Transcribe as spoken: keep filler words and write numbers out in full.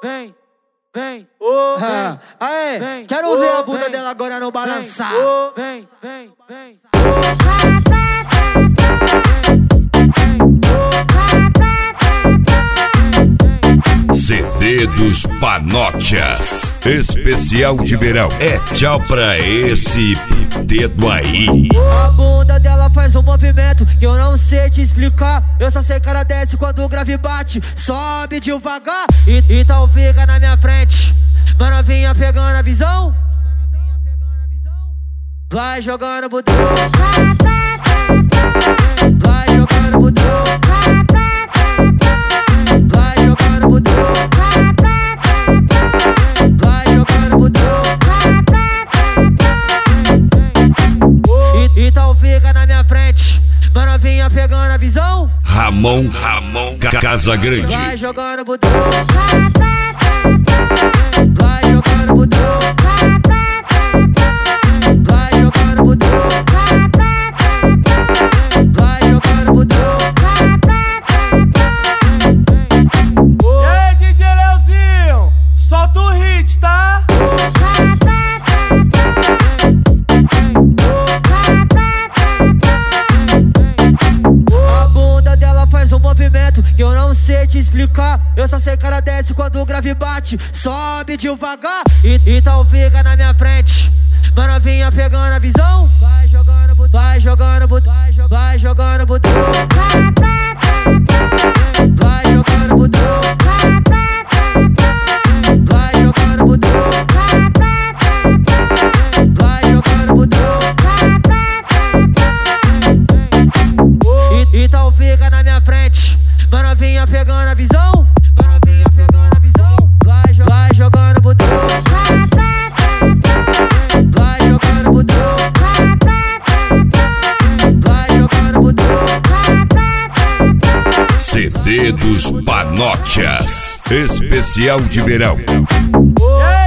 vem, vem, oh, vem. Aê, vem, quero oh, ver a bunda vem, dela agora não balançar. Vem, oh, vem, vem, vem. C D dos Panotias, especial de verão. É tchau pra esse dedo aí. A bunda dela faz um movimento que eu não sei te explicar. Eu só sei que ela desce quando o grave bate, sobe devagar. E, então fica na minha frente, mano, vinha pegando a visão. Vai jogando botão, vai jogando botão, vai jogando botão, vai jogando botão. E, então fica na minha frente, mano, vinha pegando a visão. Ramon, Ramon Casagrande. Vai jogando botão, vai jogando botão, vai jogando botão, vai jogando botão. E aí, D J Leozinho, solta o hit, tá? A bunda dela faz um movimento que eu não sei te explicar. Eu só sei que ela desce quando o grave bate, sobe devagar. E, então fica na minha frente, mano, vinha pegando a visão. Vai jogando botão, vai jogando botão, vai jogando botão, vai jogando botão, vai jogando botão, vai jogando botão. E, então fica na minha frente, mano, vinha pegando a visão. Mano, vinha pegando a visão. Vai, jo vai jogando botão, vai jogando botão, vai jogando botão. C D dos Panotias, especial de verão. E aí,